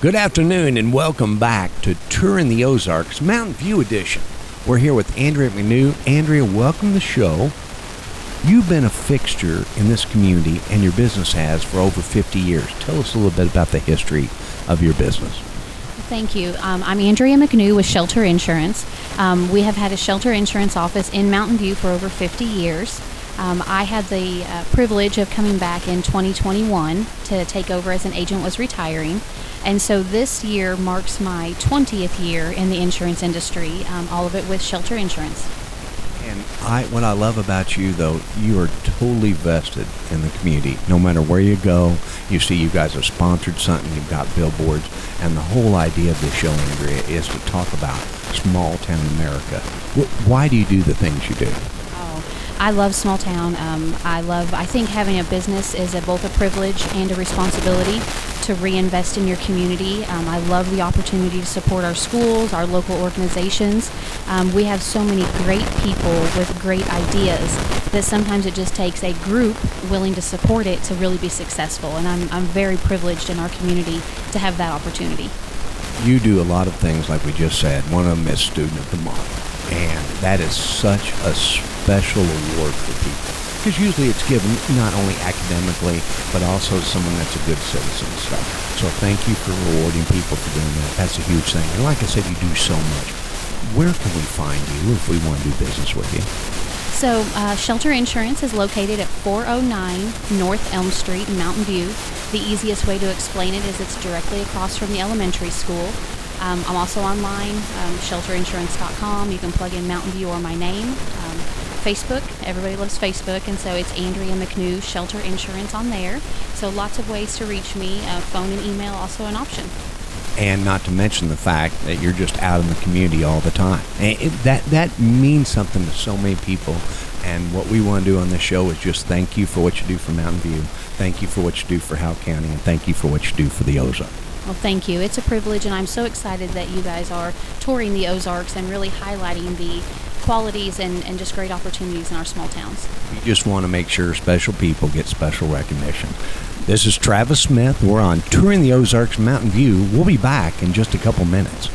Good afternoon and welcome back to Touring the Ozarks Mountain View Edition. We're here with Andrea McNew. Andrea, welcome to the show. You've been a fixture in this community and your business has for over 50 years. Tell us a little bit about the history of your business. Thank you. I'm Andrea McNew with Shelter Insurance. We have had a shelter insurance office in Mountain View for over 50 years. I had the privilege of coming back in 2021 to take over as an agent was retiring. And so this year marks my 20th year in the insurance industry, all of it with Shelter Insurance. And what I love about you, though, you are totally vested in the community. No matter where you go, you see you guys have sponsored something, you've got billboards, and the whole idea of this show, Andrea, is to talk about small town America. Why do you do the things you do? I love small town. I think having a business is both a privilege and a responsibility to reinvest in your community. I love the opportunity to support our schools, our local organizations. We have so many great people with great ideas that sometimes it just takes a group willing to support it to really be successful. And I'm very privileged in our community to have that opportunity. You do a lot of things like we just said. One of them is Student of the Month. And that is such a special award for people. Because usually it's given not only academically, but also someone that's a good citizen and stuff. So thank you for rewarding people for doing that. That's a huge thing. And like I said, you do so much. Where can we find you if we want to do business with you? So Shelter Insurance is located at 409 North Elm Street in Mountain View. The easiest way to explain it is it's directly across from the elementary school. I'm also online, shelterinsurance.com. You can plug in Mountain View or my name. Facebook, everybody loves Facebook, and so it's Andrea McNew, Shelter Insurance on there. So lots of ways to reach me. Phone and email also an option. And not to mention the fact that you're just out in the community all the time. And that means something to so many people. And what we want to do on this show is just thank you for what you do for Mountain View, thank you for what you do for Howell County, and thank you for what you do for the Ozarks. Well, thank you. It's a privilege, and I'm so excited that you guys are touring the Ozarks and really highlighting the qualities and just great opportunities in our small towns. We just want to make sure special people get special recognition. This is Travis Smith. We're on Touring the Ozarks Mountain View. We'll be back in just a couple minutes.